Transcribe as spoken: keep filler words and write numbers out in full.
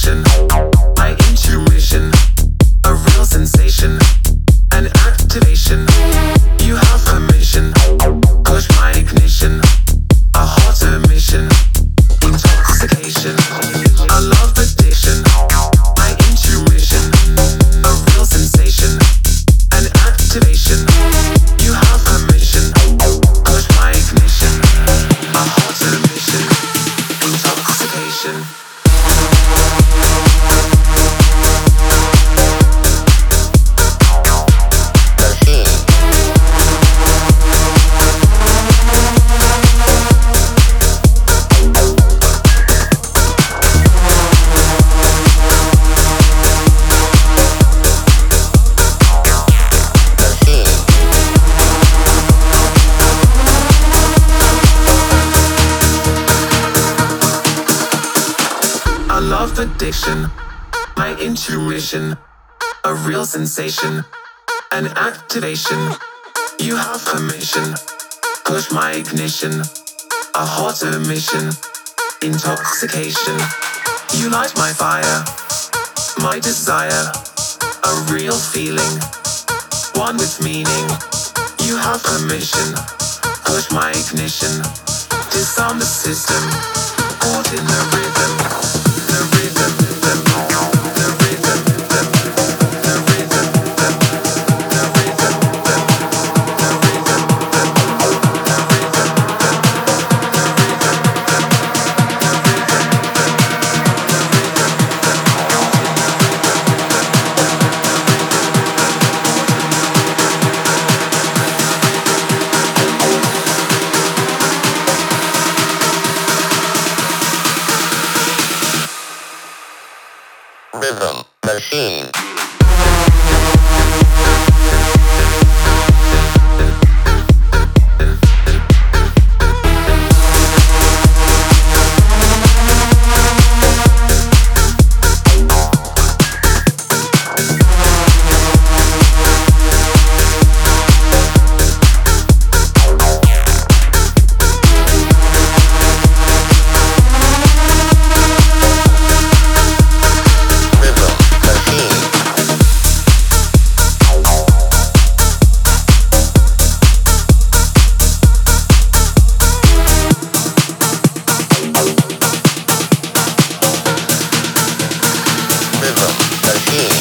addiction, my intuition, a real sensation, an activation. You have permission, push my ignition, a hotter mission, intoxication, a love addiction, my intuition, a real sensation, an activation. You have permission, push my ignition, a hotter mission, intoxication. Love addiction, my intuition, a real sensation, an activation. You have permission, push my ignition, a hotter mission, intoxication. You light my fire, my desire, a real feeling, one with meaning. You have permission, push my ignition, disarm the system, caught in the rhythm. The rhythm, the rhythm, the rhythm, the rhythm, the rhythm, the rhythm, Rhythm Machine. Machine.